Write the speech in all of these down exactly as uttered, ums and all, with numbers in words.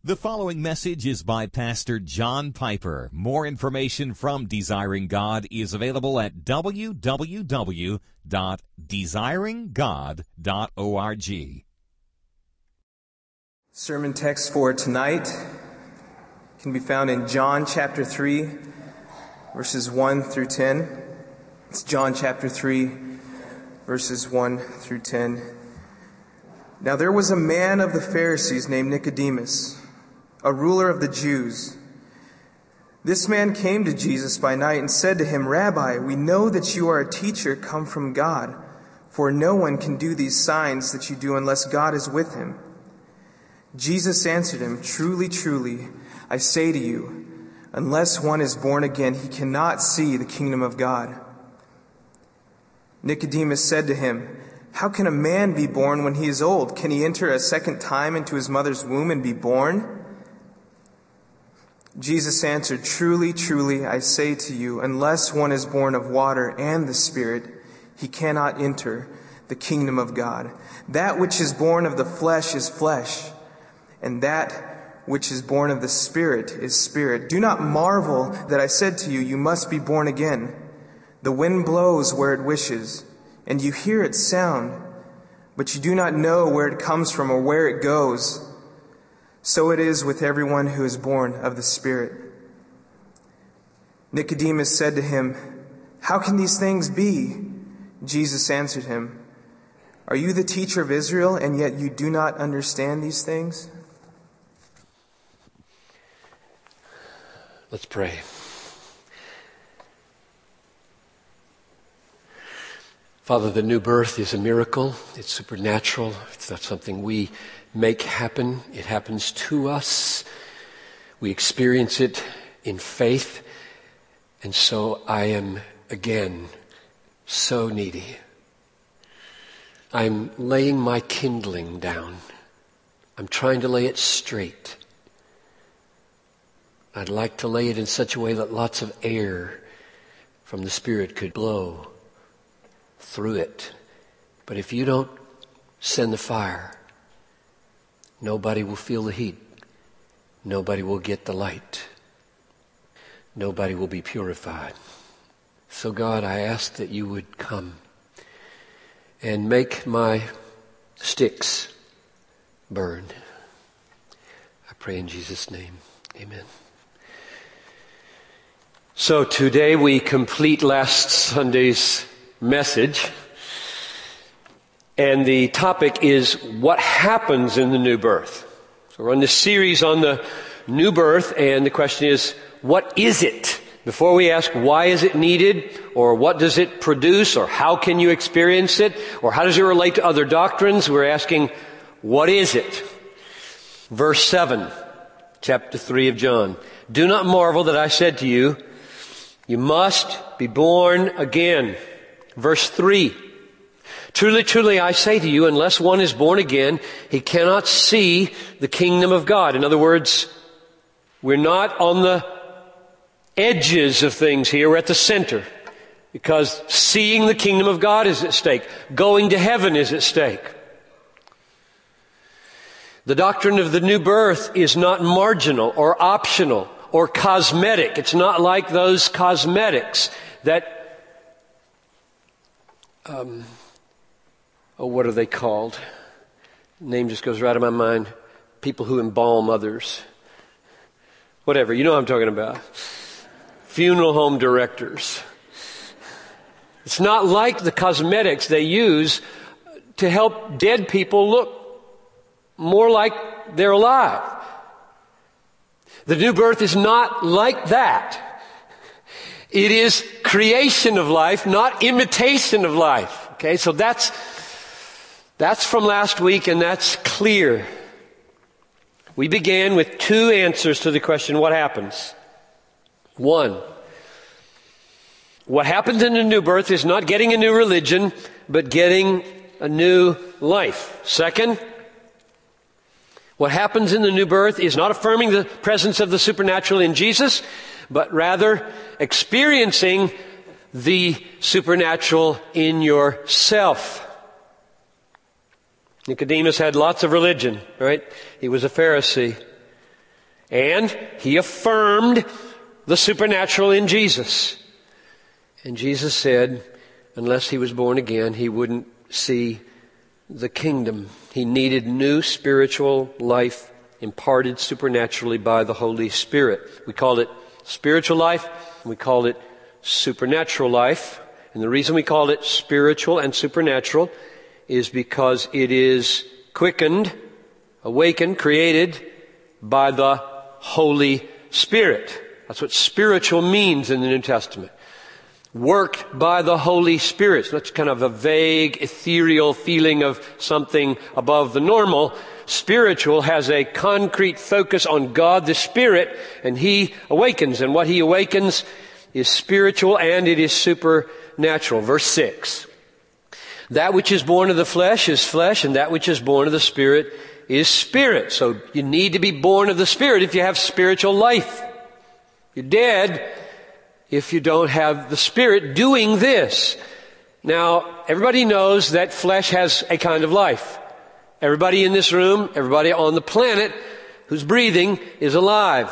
The following message is by Pastor John Piper. More information from Desiring God is available at w w w dot desiring god dot org. Sermon text for tonight can be found in John chapter three, verses one through ten. It's John chapter three, verses one through ten. Now there was a man of the Pharisees named Nicodemus, a ruler of the Jews. This man came to Jesus by night and said to him, "Rabbi, we know that you are a teacher come from God, for no one can do these signs that you do unless God is with him." Jesus answered him, "Truly, truly, I say to you, unless one is born again, he cannot see the kingdom of God." Nicodemus said to him, "How can a man be born when he is old? Can he enter a second time into his mother's womb and be born?" Jesus answered, "Truly, truly, I say to you, unless one is born of water and the Spirit, he cannot enter the kingdom of God. That which is born of the flesh is flesh, and that which is born of the Spirit is spirit. Do not marvel that I said to you, you must be born again. The wind blows where it wishes, and you hear its sound, but you do not know where it comes from or where it goes. So it is with everyone who is born of the Spirit." Nicodemus said to him, "How can these things be?" Jesus answered him, "Are you the teacher of Israel, and yet you do not understand these things?" Let's pray. Father, the new birth is a miracle. It's supernatural. It's not something we make happen. It happens to us. We experience it in faith. And so I am, again, so needy. I'm laying my kindling down. I'm trying to lay it straight. I'd like to lay it in such a way that lots of air from the Spirit could blow through it. But if you don't send the fire, nobody will feel the heat. Nobody will get the light. Nobody will be purified. So God, I ask that you would come and make my sticks burn. I pray in Jesus' name. Amen. So today we complete last Sunday's message. And the topic is what happens in the new birth. So we're on this series on the new birth, and the question is, what is it? Before we ask why is it needed, or what does it produce, or how can you experience it, or how does it relate to other doctrines, we're asking, what is it? Verse seven, chapter three of John. "Do not marvel that I said to you, you must be born again." Verse three, "Truly, truly, I say to you, unless one is born again, he cannot see the kingdom of God." In other words, we're not on the edges of things here. We're at the center, because seeing the kingdom of God is at stake. Going to heaven is at stake. The doctrine of the new birth is not marginal or optional or cosmetic. It's not like those cosmetics that Um, oh, what are they called? Name just goes right out of my mind. People who embalm others. Whatever, you know what I'm talking about. Funeral home directors. It's not like the cosmetics they use to help dead people look more like they're alive. The new birth is not like that. It is creation of life, not imitation of life. Okay, so that's that's from last week, and that's clear. We began with two answers to the question, what happens? One, what happens in the new birth is not getting a new religion, but getting a new life. Second, what happens in the new birth is not affirming the presence of the supernatural in Jesus, but rather experiencing the supernatural in yourself. Nicodemus had lots of religion, right? He was a Pharisee. And he affirmed the supernatural in Jesus. And Jesus said, unless he was born again, he wouldn't see the kingdom. He needed new spiritual life imparted supernaturally by the Holy Spirit. We call it spiritual life, and we call it supernatural life. And the reason we call it spiritual and supernatural is because it is quickened, awakened, created by the Holy Spirit. That's what spiritual means in the New Testament. Worked by the Holy Spirit. So that's kind of a vague, ethereal feeling of something above the normal. Spiritual has a concrete focus on God the Spirit, and He awakens. And what He awakens is spiritual and it is supernatural. Verse six. That which is born of the flesh is flesh, and that which is born of the Spirit is spirit. So you need to be born of the Spirit if you have spiritual life. You're dead if you don't have the Spirit doing this. Now, everybody knows that flesh has a kind of life. Everybody in this room, everybody on the planet who's breathing is alive.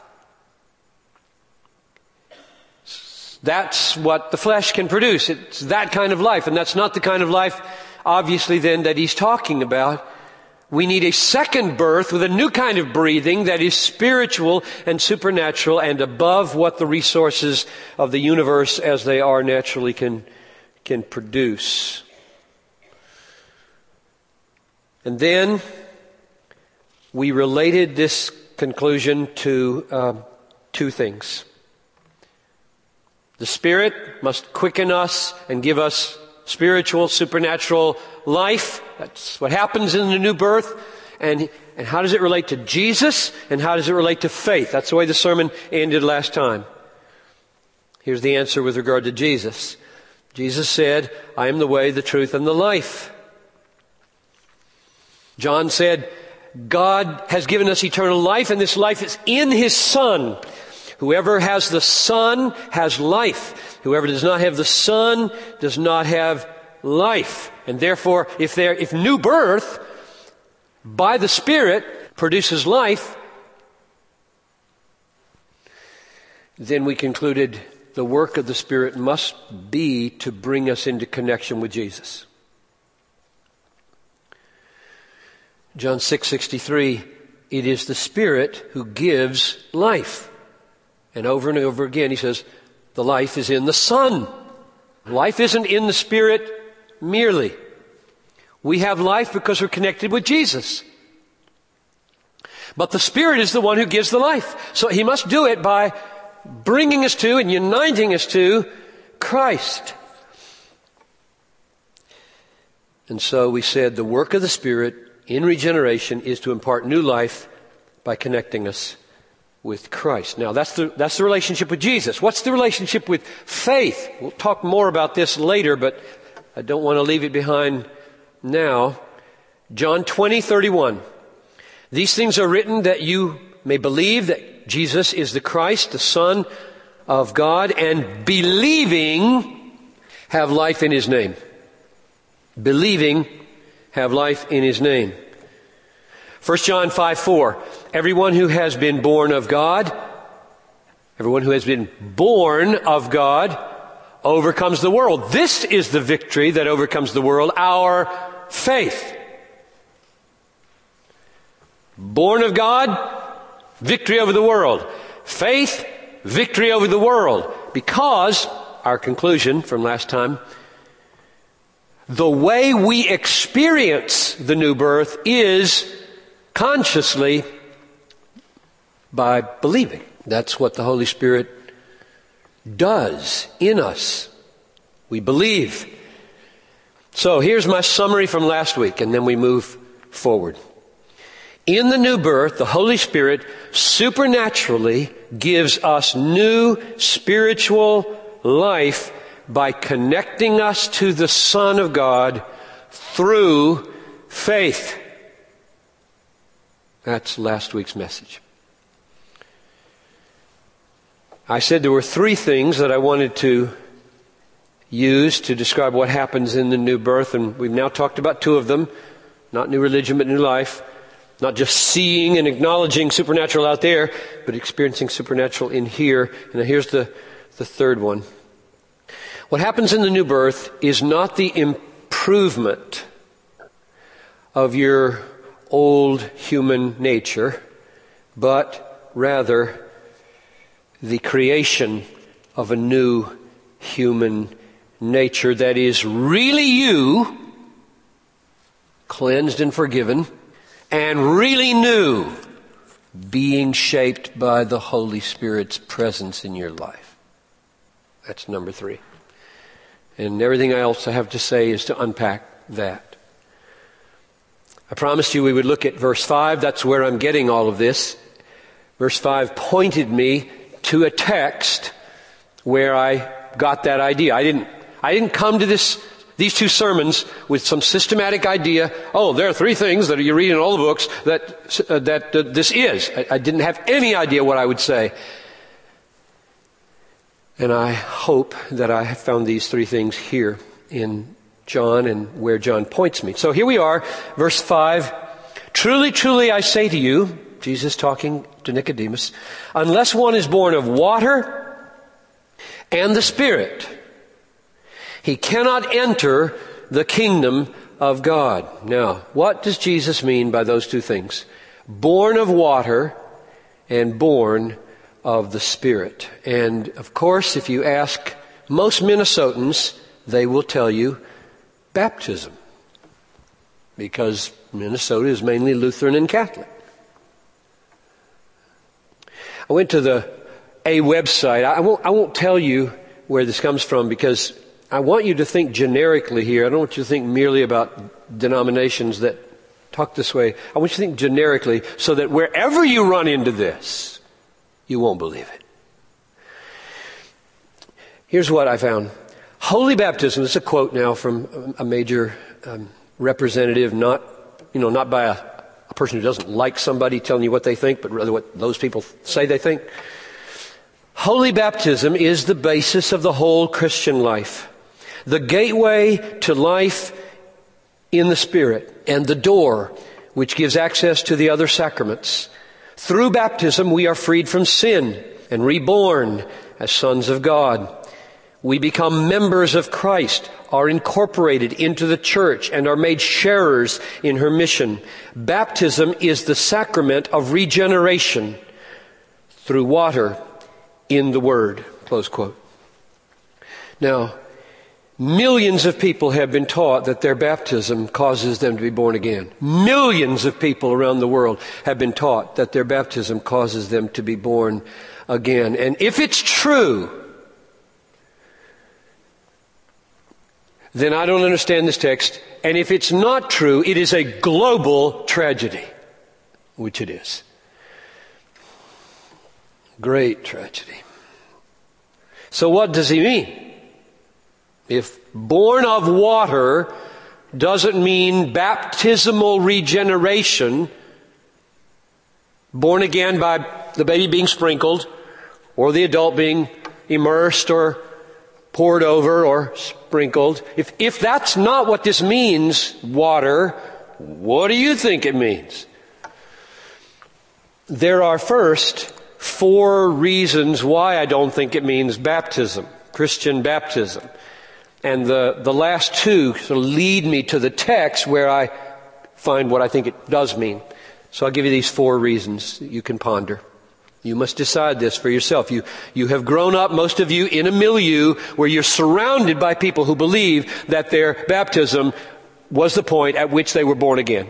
That's what the flesh can produce. It's that kind of life, and that's not the kind of life, obviously, then, that he's talking about. We need a second birth with a new kind of breathing that is spiritual and supernatural and above what the resources of the universe as they are naturally can, can produce. And then we related this conclusion to um, two things. The Spirit must quicken us and give us spiritual, supernatural life. That's what happens in the new birth. And, and how does it relate to Jesus? And how does it relate to faith? That's the way the sermon ended last time. Here's the answer with regard to Jesus. Jesus said, I am the way, the truth, and the life. John said, God has given us eternal life, and this life is in His Son. Whoever has the Son has life. Whoever does not have the Son does not have life. And therefore, if there, if new birth by the Spirit produces life, then we concluded the work of the Spirit must be to bring us into connection with Jesus. John six sixty-three, it is the Spirit who gives life. And over and over again he says, the life is in the Son. Life isn't in the Spirit merely. We have life because we're connected with Jesus. But the Spirit is the one who gives the life. So He must do it by bringing us to and uniting us to Christ. And so we said the work of the Spirit in regeneration is to impart new life by connecting us with Christ. Now, that's the, that's the relationship with Jesus. What's the relationship with faith? We'll talk more about this later, but I don't want to leave it behind now. John twenty thirty-one. These things are written that you may believe that Jesus is the Christ, the Son of God, and believing have life in His name. Believing have life in His name. First John five four. Everyone who has been born of God, everyone who has been born of God overcomes the world. This is the victory that overcomes the world, our faith. Born of God, victory over the world. Faith, victory over the world. Because, our conclusion from last time, the way we experience the new birth is consciously by believing. That's what the Holy Spirit does in us. We believe. So here's my summary from last week, and then we move forward. In the new birth, the Holy Spirit supernaturally gives us new spiritual life by connecting us to the Son of God through faith. That's last week's message. I said there were three things that I wanted to use to describe what happens in the new birth, and we've now talked about two of them, not new religion but new life. Not just seeing and acknowledging supernatural out there, but experiencing supernatural in here. And here's the, the third one. What happens in the new birth is not the improvement of your old human nature, but rather the creation of a new human nature that is really you, cleansed and forgiven, and really new, being shaped by the Holy Spirit's presence in your life. That's number three. And everything else I have to say is to unpack that. I promised you we would look at verse five. That's where I'm getting all of this. Verse five pointed me to a text where I got that idea. I didn't, I didn't come to this These two sermons with some systematic idea. Oh, there are three things that you read in all the books that uh, that uh, this is. I, I didn't have any idea what I would say. And I hope that I have found these three things here in John and where John points me. So here we are, verse five. Truly, truly, I say to you, Jesus talking to Nicodemus, unless one is born of water and the Spirit, he cannot enter the kingdom of God. Now, what does Jesus mean by those two things? Born of water and born of the Spirit. And of course, if you ask most Minnesotans, they will tell you baptism. Because Minnesota is mainly Lutheran and Catholic. I went to the a website. I won't, I won't tell you where this comes from because I want you to think generically here. I don't want you to think merely about denominations that talk this way. I want you to think generically so that wherever you run into this, you won't believe it. Here's what I found. Holy baptism, this is a quote now from a major um, representative, not, you know, not by a, a person who doesn't like somebody telling you what they think, but rather what those people say they think. Holy baptism is the basis of the whole Christian life. The gateway to life in the Spirit and the door which gives access to the other sacraments. Through baptism we are freed from sin and reborn as sons of God. We become members of Christ, are incorporated into the church and are made sharers in her mission. Baptism is the sacrament of regeneration through water in the Word. Close quote. Now, millions of people have been taught that their baptism causes them to be born again. Millions of people around the world have been taught that their baptism causes them to be born again. And if it's true, then I don't understand this text. And if it's not true, it is a global tragedy, which it is. Great tragedy. So what does he mean? If born of water doesn't mean baptismal regeneration, born again by the baby being sprinkled, or the adult being immersed or poured over or sprinkled, if, if that's not what this means, water, what do you think it means? There are first four reasons why I don't think it means baptism, Christian baptism. And the, the last two sort of lead me to the text where I find what I think it does mean. So I'll give you these four reasons that you can ponder. You must decide this for yourself. You, you have grown up, most of you, in a milieu where you're surrounded by people who believe that their baptism was the point at which they were born again.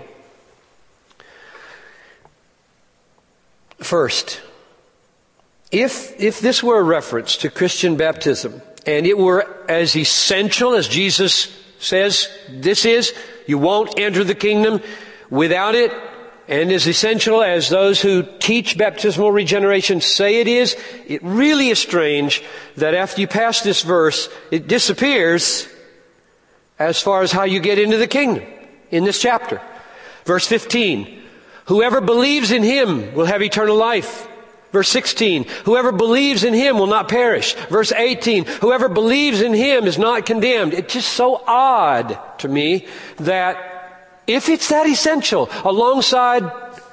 First, if, if this were a reference to Christian baptism, and it were as essential as Jesus says this is, you won't enter the kingdom without it, and as essential as those who teach baptismal regeneration say it is, it really is strange that after you pass this verse, it disappears as far as how you get into the kingdom in this chapter. Verse fifteen, whoever believes in him will have eternal life. Verse sixteen, whoever believes in him will not perish. Verse eighteen, whoever believes in him is not condemned. It's just so odd to me that if it's that essential, alongside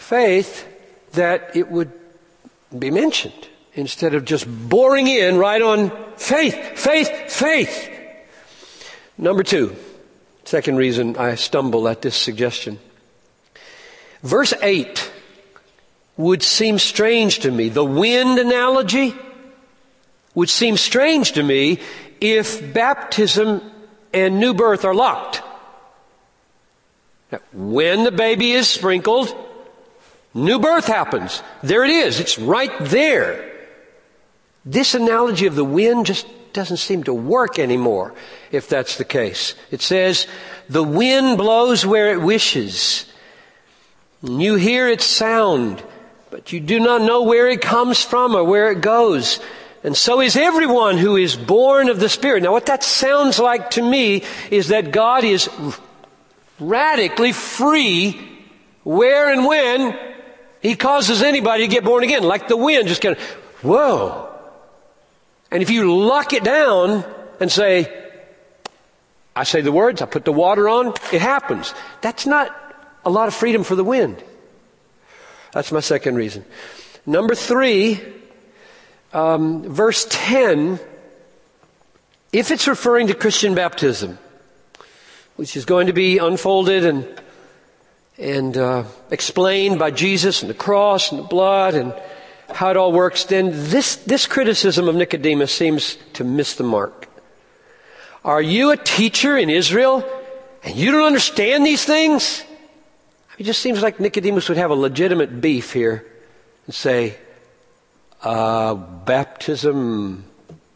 faith that it would be mentioned instead of just boring in right on faith, faith, faith. Number two, second reason I stumble at this suggestion. Verse eight would seem strange to me. The wind analogy would seem strange to me if baptism and new birth are locked. Now, when the baby is sprinkled, new birth happens. There it is. It's right there. This analogy of the wind just doesn't seem to work anymore if that's the case. It says, the wind blows where it wishes. You hear its sound, but you do not know where it comes from or where it goes. And so is everyone who is born of the Spirit. Now what that sounds like to me is that God is radically free where and when He causes anybody to get born again. Like the wind, just kind of, whoa. And if you lock it down and say, I say the words, I put the water on, it happens. That's not a lot of freedom for the wind. That's my second reason. Number three, um, verse ten, if it's referring to Christian baptism, which is going to be unfolded and and uh, explained by Jesus and the cross and the blood and how it all works, then this, this criticism of Nicodemus seems to miss the mark. Are you a teacher in Israel and you don't understand these things? It just seems like Nicodemus would have a legitimate beef here and say, uh, baptism,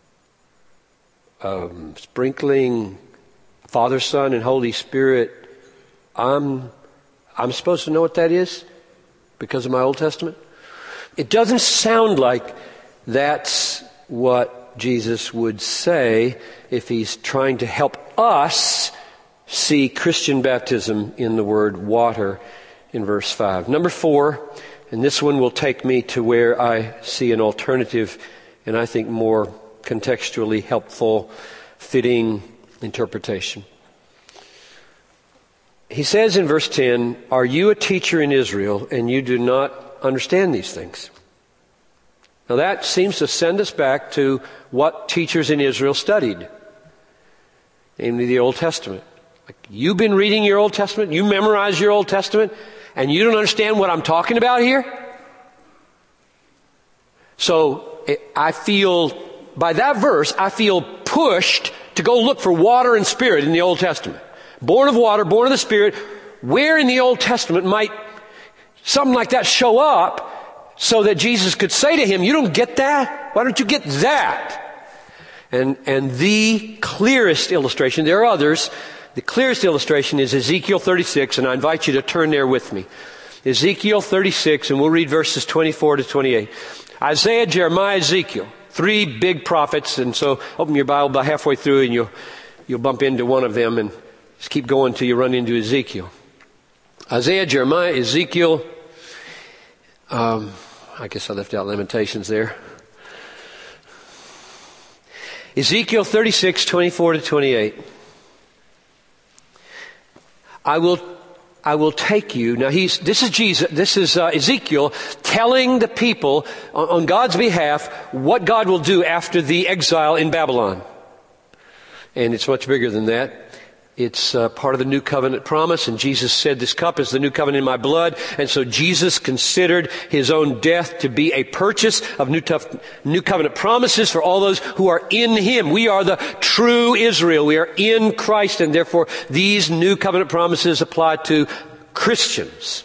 um, sprinkling, Father, Son, and Holy Spirit, I'm, I'm supposed to know what that is because of my Old Testament? It doesn't sound like that's what Jesus would say if He's trying to help us see Christian baptism in the word water in verse five. Number four, and this one will take me to where I see an alternative and I think more contextually helpful, fitting interpretation. He says in verse ten, are you a teacher in Israel and you do not understand these things? Now that seems to send us back to what teachers in Israel studied, namely the Old Testament. Like, you've been reading your Old Testament, you memorize your Old Testament, and you don't understand what I'm talking about here? So it, I feel, by that verse, I feel pushed to go look for water and Spirit in the Old Testament. Born of water, born of the Spirit. Where in the Old Testament might something like that show up so that Jesus could say to him, you don't get that? Why don't you get that? And, and the clearest illustration, there are others, the clearest illustration is Ezekiel thirty-six, and I invite you to turn there with me. Ezekiel thirty-six, and we'll read verses twenty-four to twenty-eight. Isaiah, Jeremiah, Ezekiel, three big prophets, and so open your Bible about halfway through and you'll, you'll bump into one of them and just keep going till you run into Ezekiel. Isaiah, Jeremiah, Ezekiel, um, I guess I left out Lamentations there. Ezekiel thirty-six, twenty-four to twenty-eight. I will, I will take you. Now he's, this is Jesus, this is uh, Ezekiel telling the people on, on God's behalf what God will do after the exile in Babylon. And it's much bigger than that. It's uh, part of the new covenant promise, and Jesus said, this cup is the new covenant in my blood. And so Jesus considered his own death to be a purchase of new, tough, new covenant promises for all those who are in him. We are the true Israel. We are in Christ, and therefore these new covenant promises apply to Christians.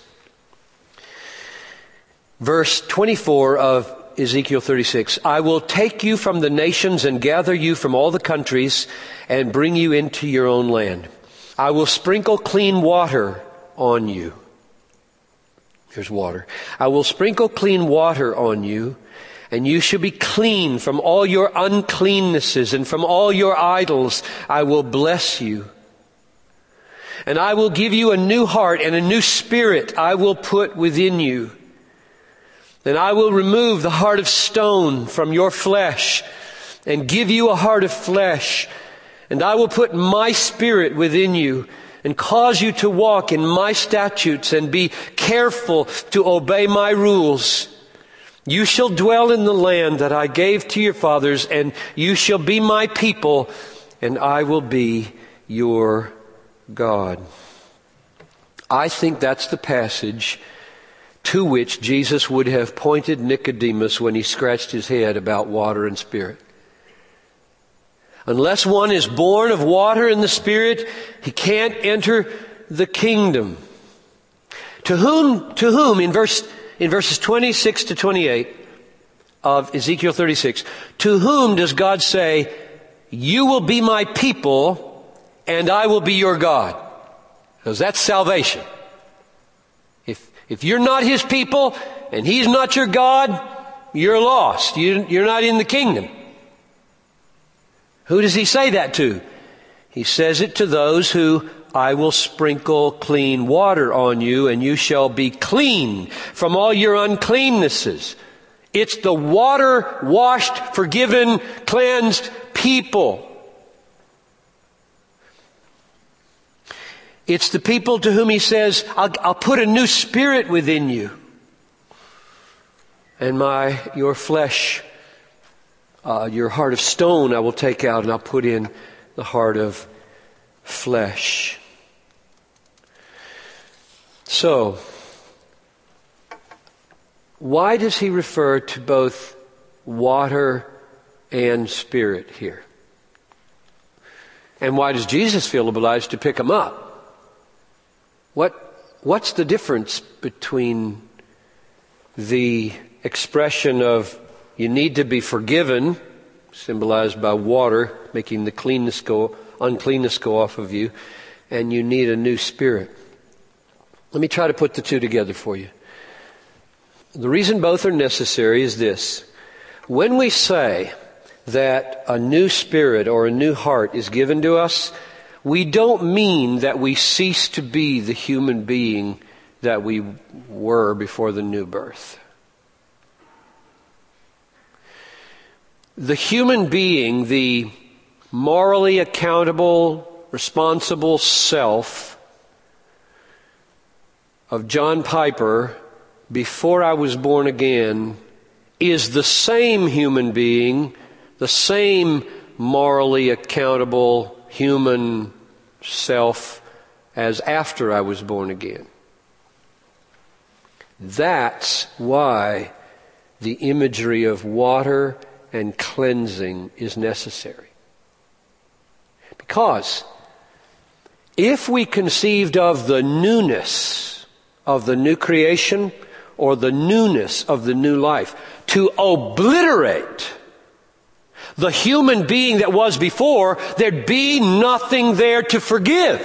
Verse twenty-four of Ezekiel thirty-six, I will take you from the nations and gather you from all the countries and bring you into your own land. I will sprinkle clean water on you. Here's water. I will sprinkle clean water on you, and you shall be clean from all your uncleannesses and from all your idols. I will bless you. And I will give you a new heart, and a new spirit I will put within you. Then I will remove the heart of stone from your flesh and give you a heart of flesh. And I will put my spirit within you and cause you to walk in my statutes and be careful to obey my rules, you shall dwell in the land that I gave to your fathers, and you shall be my people, and I will be your God. I think that's the passage to which Jesus would have pointed Nicodemus when he scratched his head about water and spirit. Unless one is born of water and the Spirit, he can't enter the kingdom. To whom, to whom, in verse, in verses twenty-six to twenty-eight of Ezekiel thirty-six, to whom does God say, you will be my people and I will be your God? Because that's salvation. If, if you're not His people and He's not your God, you're lost. You, you're not in the kingdom. Who does He say that to? He says it to those who, I will sprinkle clean water on you, and you shall be clean from all your uncleannesses. It's the water-washed, forgiven, cleansed people. It's the people to whom He says, I'll, I'll put a new spirit within you, and my your flesh, Uh, your heart of stone I will take out, and I'll put in the heart of flesh. So, why does he refer to both water and spirit here? And why does Jesus feel obliged to pick them up? What, what's the difference between the expression of you need to be forgiven, symbolized by water, making the cleanness go, uncleanness go off of you, and you need a new spirit? Let me try to put the two together for you. The reason both are necessary is this. When we say that a new spirit or a new heart is given to us, we don't mean that we cease to be the human being that we were before the new birth. The human being, the morally accountable, responsible self of John Piper before I was born again, is the same human being, the same morally accountable human self as after I was born again. That's why the imagery of water and cleansing is necessary. Because if we conceived of the newness of the new creation or the newness of the new life to obliterate the human being that was before, there'd be nothing there to forgive.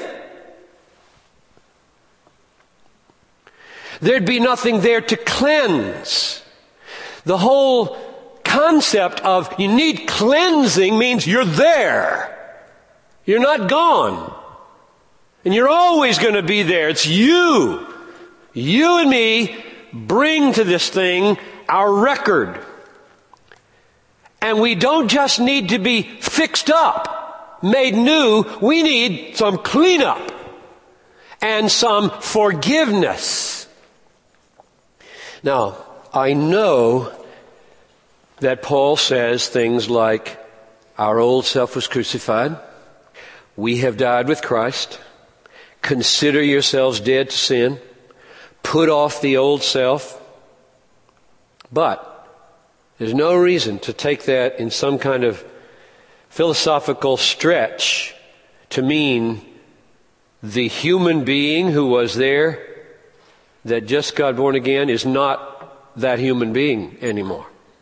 There'd be nothing there to cleanse. The whole concept of you need cleansing means you're there. You're not gone. And you're always going to be there. It's you. You and me bring to this thing our record. And we don't just need to be fixed up, made new. We need some cleanup and some forgiveness. Now, I know that Paul says things like, our old self was crucified. We have died with Christ. Consider yourselves dead to sin. Put off the old self. But there's no reason to take that in some kind of philosophical stretch to mean the human being who was there that just got born again is not that human being anymore.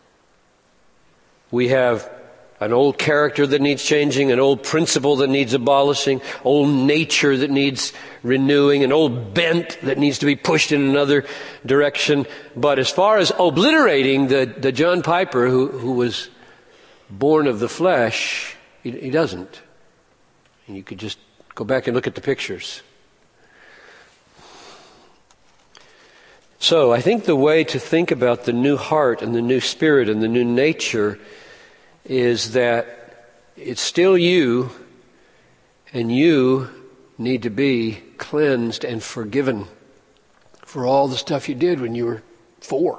We have an old character that needs changing, an old principle that needs abolishing, old nature that needs renewing, an old bent that needs to be pushed in another direction. But as far as obliterating the, the John Piper who, who was born of the flesh, he, he doesn't. And you could just go back and look at the pictures. So I think the way to think about the new heart and the new spirit and the new nature is that it's still you, and you need to be cleansed and forgiven for all the stuff you did when you were four,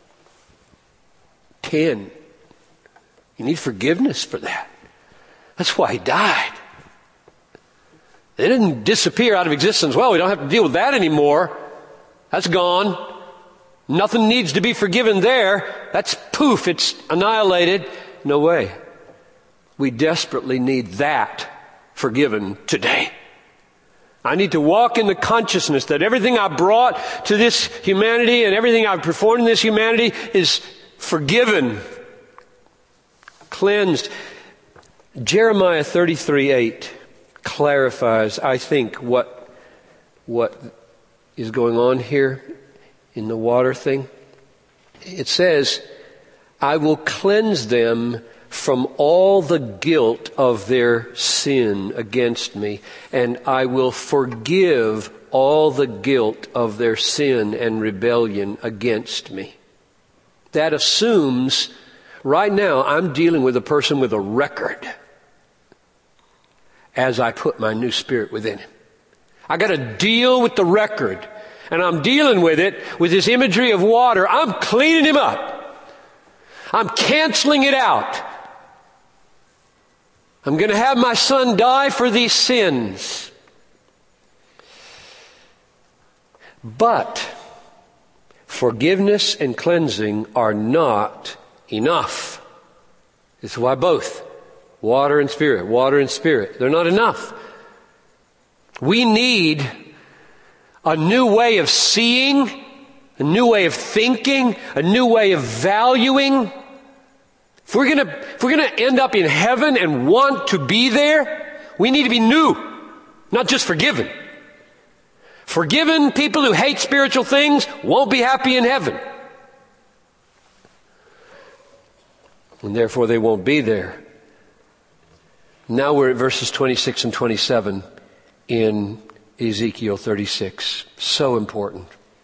ten. You need forgiveness for that. That's why he died. They didn't disappear out of existence. Well, we don't have to deal with that anymore. That's gone. Nothing needs to be forgiven there. That's poof, it's annihilated. No way. We desperately need that forgiven today. I need to walk in the consciousness that everything I brought to this humanity and everything I've performed in this humanity is forgiven, cleansed. Jeremiah thirty-three eight clarifies, I think, what, what is going on here in the water thing. It says, I will cleanse them from all the guilt of their sin against me, and I will forgive all the guilt of their sin and rebellion against me. That assumes, right now, I'm dealing with a person with a record as I put my new spirit within him. I got to deal with the record, and I'm dealing with it with this imagery of water. I'm cleaning him up. I'm canceling it out. I'm going to have my son die for these sins. But forgiveness and cleansing are not enough. This is why both, water and spirit, water and spirit, they're not enough. We need a new way of seeing, a new way of thinking, a new way of valuing. If we're gonna, if we're gonna end up in heaven and want to be there, we need to be new, not just forgiven. Forgiven people who hate spiritual things won't be happy in heaven. And therefore they won't be there. Now we're at verses twenty-six and twenty-seven in Ezekiel thirty-six. So important.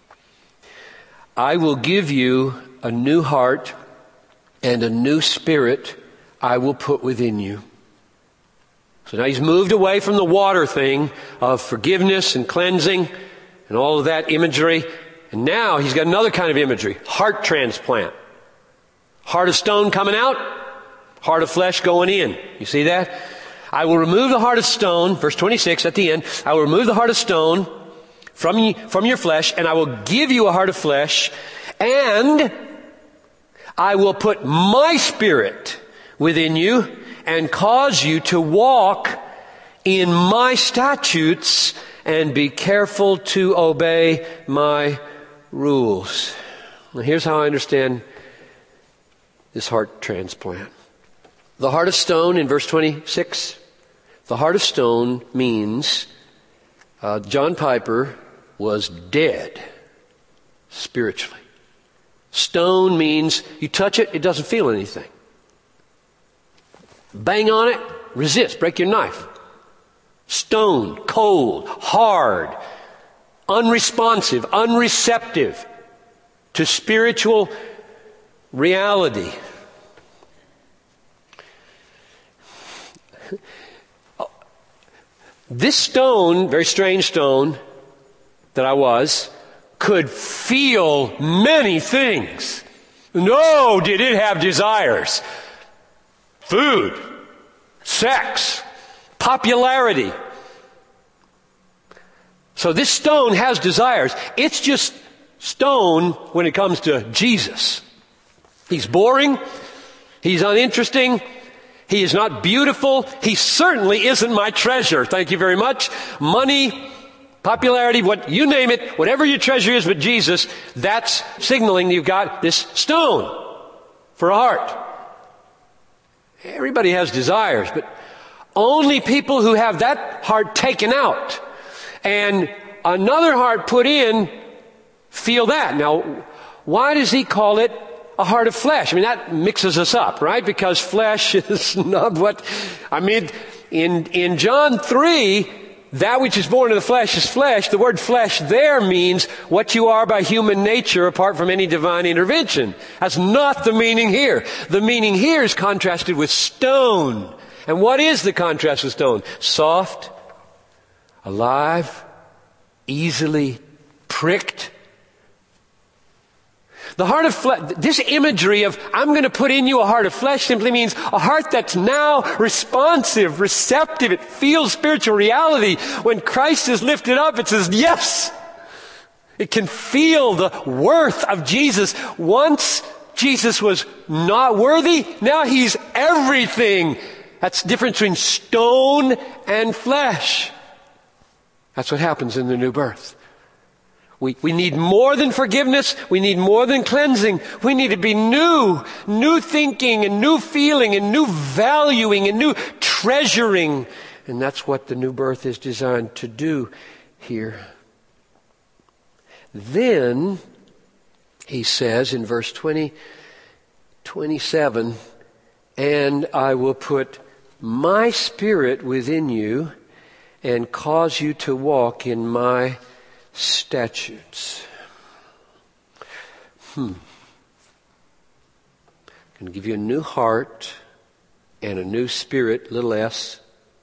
I will give you a new heart, and a new spirit I will put within you. So now he's moved away from the water thing of forgiveness and cleansing and all of that imagery. And now he's got another kind of imagery. Heart transplant. Heart of stone coming out, heart of flesh going in. You see that? I will remove the heart of stone, verse twenty-six at the end. I will remove the heart of stone from, you, from your flesh, and I will give you a heart of flesh, and I will put my spirit within you and cause you to walk in my statutes and be careful to obey my rules. Now here's how I understand this heart transplant. The heart of stone in verse twenty-six, the heart of stone means uh, John Piper was dead spiritually. Stone means you touch it, it doesn't feel anything. Bang on it, resist, break your knife. Stone, cold, hard, unresponsive, unreceptive to spiritual reality. This stone, very strange stone that I was, could feel many things. No, did it have desires. Food, sex, popularity. So this stone has desires. It's just stone when it comes to Jesus. He's boring. He's uninteresting. He is not beautiful. He certainly isn't my treasure. Thank you very much. Money, popularity, what you name it, whatever your treasure is with Jesus, that's signaling you've got this stone for a heart. Everybody has desires, but only people who have that heart taken out and another heart put in feel that. Now, why does he call it a heart of flesh? I mean, that mixes us up, right? Because flesh is not what, I mean, in, in John three, that which is born of the flesh is flesh. The word flesh there means what you are by human nature apart from any divine intervention. That's not the meaning here. The meaning here is contrasted with stone. And what is the contrast with stone? Soft, alive, easily pricked. The heart of flesh, this imagery of I'm going to put in you a heart of flesh simply means a heart that's now responsive, receptive. It feels spiritual reality. When Christ is lifted up, it says, yes. It can feel the worth of Jesus. Once Jesus was not worthy, now he's everything. That's the difference between stone and flesh. That's what happens in the new birth. We, we need more than forgiveness. We need more than cleansing. We need to be new, new thinking and new feeling and new valuing and new treasuring. And that's what the new birth is designed to do here. Then, he says in verse twenty, twenty-seven, and I will put my spirit within you and cause you to walk in my statutes. Hmm. I'm going to give you a new heart and a new spirit, little s.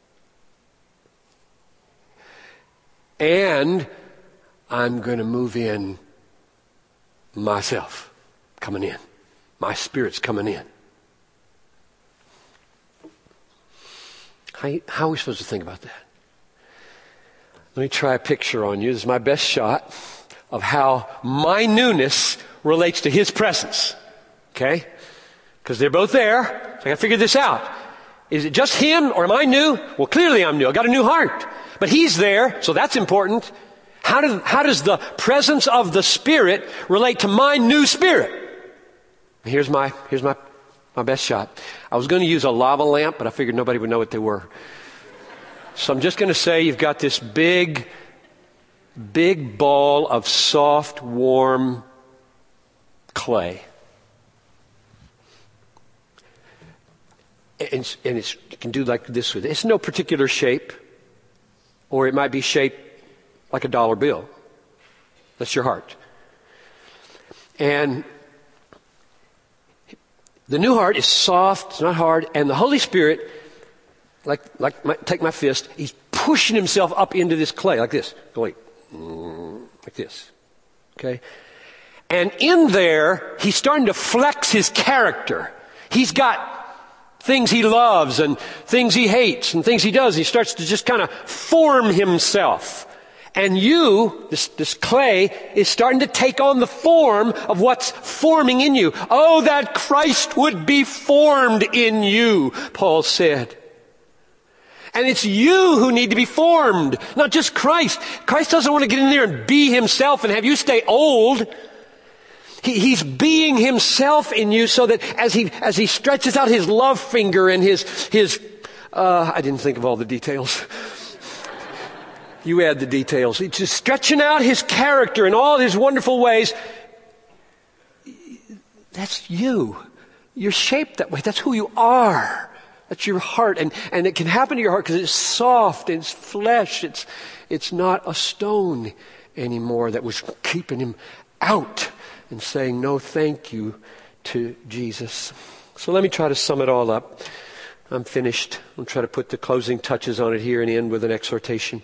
And I'm going to move in myself, coming in. My spirit's coming in. How, how are we supposed to think about that? Let me try a picture on you. This is my best shot of how my newness relates to his presence. Okay? Because they're both there. So I got to figure this out. Is it just him or am I new? Well, clearly I'm new. I got a new heart. But he's there, so that's important. How does, how does the presence of the Spirit relate to my new spirit? Here's my, here's my, my best shot. I was going to use a lava lamp, but I figured nobody would know what they were. So I'm just going to say you've got this big, big ball of soft, warm clay. And, and it's, you can do like this with it. It's no particular shape. Or it might be shaped like a dollar bill. That's your heart. And the new heart is soft, it's not hard, and the Holy Spirit, like, like my, take my fist, he's pushing himself up into this clay, like this. Go wait. Like this. Okay? And in there, he's starting to flex his character. He's got things he loves and things he hates and things he does. He starts to just kind of form himself. And you, this, this clay, is starting to take on the form of what's forming in you. Oh, that Christ would be formed in you, Paul said. And it's you who need to be formed, not just Christ. Christ doesn't want to get in there and be himself and have you stay old. He, he's being himself in you so that as he, as he stretches out his love finger and his, his, uh, I didn't think of all the details. You add the details. He's just stretching out his character in all his wonderful ways. That's you. You're shaped that way. That's who you are. That's your heart. And, and it can happen to your heart because it's soft, it's flesh. It's, it's not a stone anymore that was keeping him out and saying no thank you to Jesus. So let me try to sum it all up. I'm finished. I'll try to put the closing touches on it here and end with an exhortation.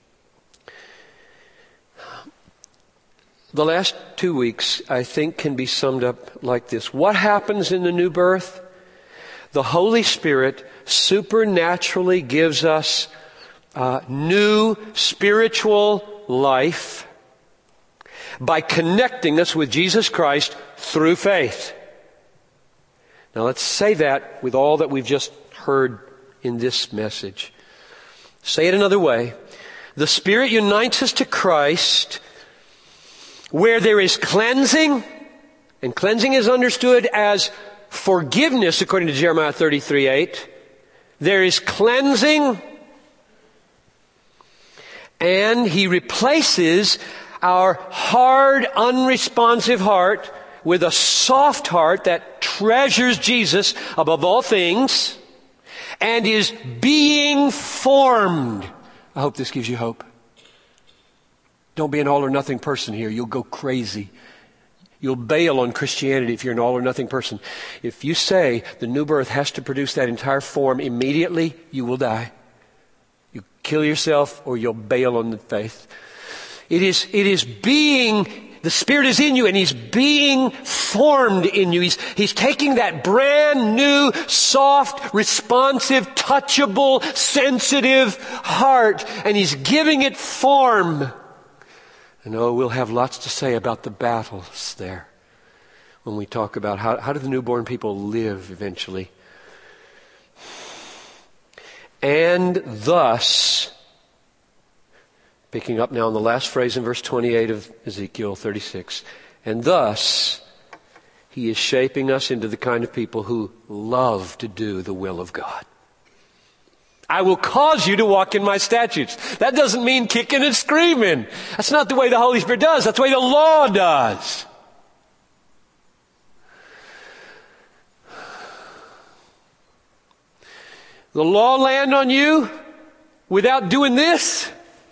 The last two weeks, I think, can be summed up like this. What happens in the new birth? The Holy Spirit supernaturally gives us uh, new spiritual life by connecting us with Jesus Christ through faith. Now let's say that with all that we've just heard in this message. Say it another way. The Spirit unites us to Christ where there is cleansing, and cleansing is understood as forgiveness according to Jeremiah thirty-three eight. There is cleansing, and he replaces our hard, unresponsive heart with a soft heart that treasures Jesus above all things and is being formed. I hope this gives you hope. Don't be an all or nothing person here. You'll go crazy. You'll bail on Christianity if you're an all or nothing person. If you say the new birth has to produce that entire form immediately, you will die. You, Kill yourself or you'll bail on the faith. It is, it is being, the Spirit is in you and He's being formed in you. He's, He's taking that brand new, soft, responsive, touchable, sensitive heart and He's giving it form. And oh, we'll have lots to say about the battles there when we talk about how, how do the newborn people live eventually. And thus, picking up now on the last phrase in verse twenty-eight of Ezekiel thirty-six, and thus He is shaping us into the kind of people who love to do the will of God. I will cause you to walk in my statutes. That doesn't mean kicking and screaming. That's not the way the Holy Spirit does. That's the way the law does. The law land on you without doing this?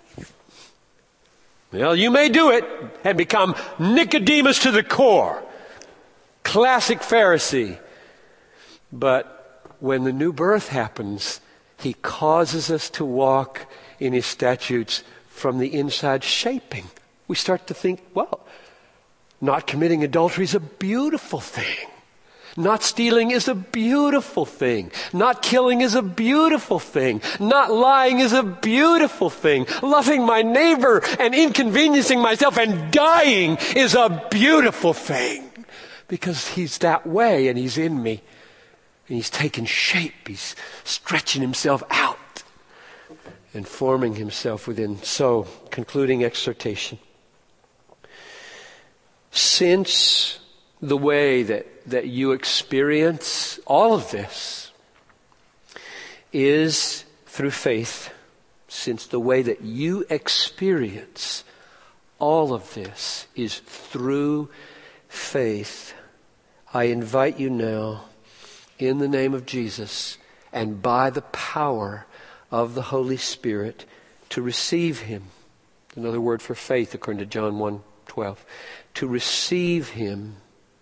Well, you may do it and become Nicodemus to the core. Classic Pharisee. But when the new birth happens, He causes us to walk in His statutes from the inside, shaping. We start to think, well, not committing adultery is a beautiful thing. Not stealing is a beautiful thing. Not killing is a beautiful thing. Not lying is a beautiful thing. Loving my neighbor and inconveniencing myself and dying is a beautiful thing. Because He's that way and He's in me. And He's taken shape. He's stretching Himself out and forming Himself within. So, concluding exhortation. Since the way that, that you experience all of this is through faith, since the way that you experience all of this is through faith, I invite you now, in the name of Jesus and by the power of the Holy Spirit, to receive Him. Another word for faith, according to John one twelve. To receive Him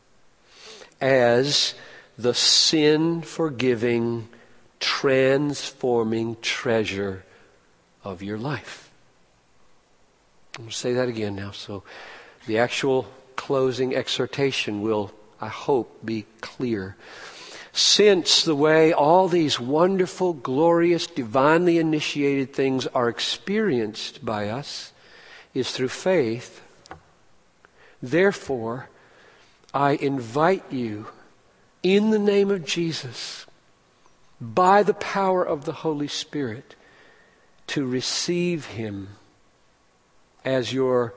as the sin-forgiving, transforming treasure of your life. I'm going to say that again now, so the actual closing exhortation will, I hope, be clear. Since the way all these wonderful, glorious, divinely initiated things are experienced by us is through faith, therefore, I invite you, in the name of Jesus, by the power of the Holy Spirit, to receive Him as your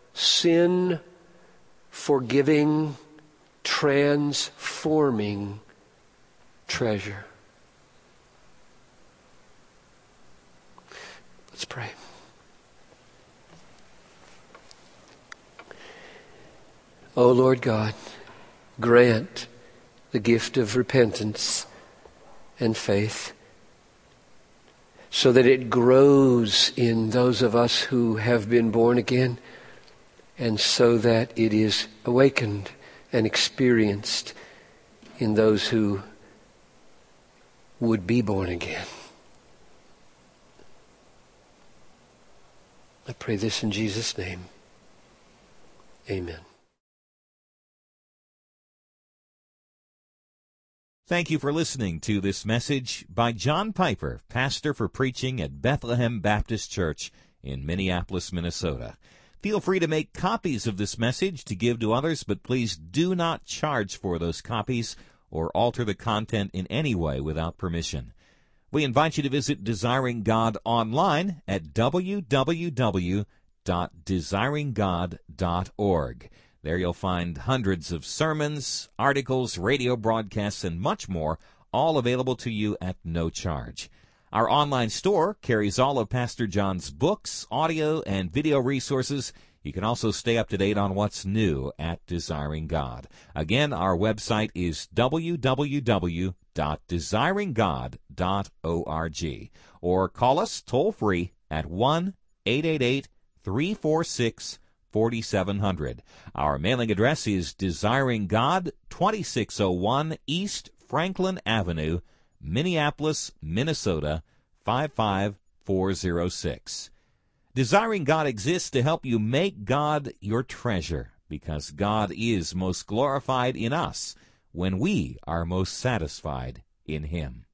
sin-forgiving, transforming treasure. Let's pray. O Lord God, grant the gift of repentance and faith so that it grows in those of us who have been born again, and so that it is awakened and experienced in those who would be born again. I pray this in Jesus' name. Amen. Thank you for listening to this message by John Piper, pastor for preaching at Bethlehem Baptist Church in Minneapolis, Minnesota. Feel free to make copies of this message to give to others, but please do not charge for those copies or alter the content in any way without permission. We invite you to visit Desiring God online at w w w dot desiring god dot org. There you'll find hundreds of sermons, articles, radio broadcasts, and much more, all available to you at no charge. Our online store carries all of Pastor John's books, audio, and video resources. You can also stay up to date on what's new at Desiring God. Again, our website is w w w dot desiring god dot org, or call us toll-free at one eight eight eight, three four six, four seven zero zero. Our mailing address is Desiring God, twenty-six oh one East Franklin Avenue, Minneapolis, Minnesota, five five four oh six. Desiring God exists to help you make God your treasure, because God is most glorified in us when we are most satisfied in Him.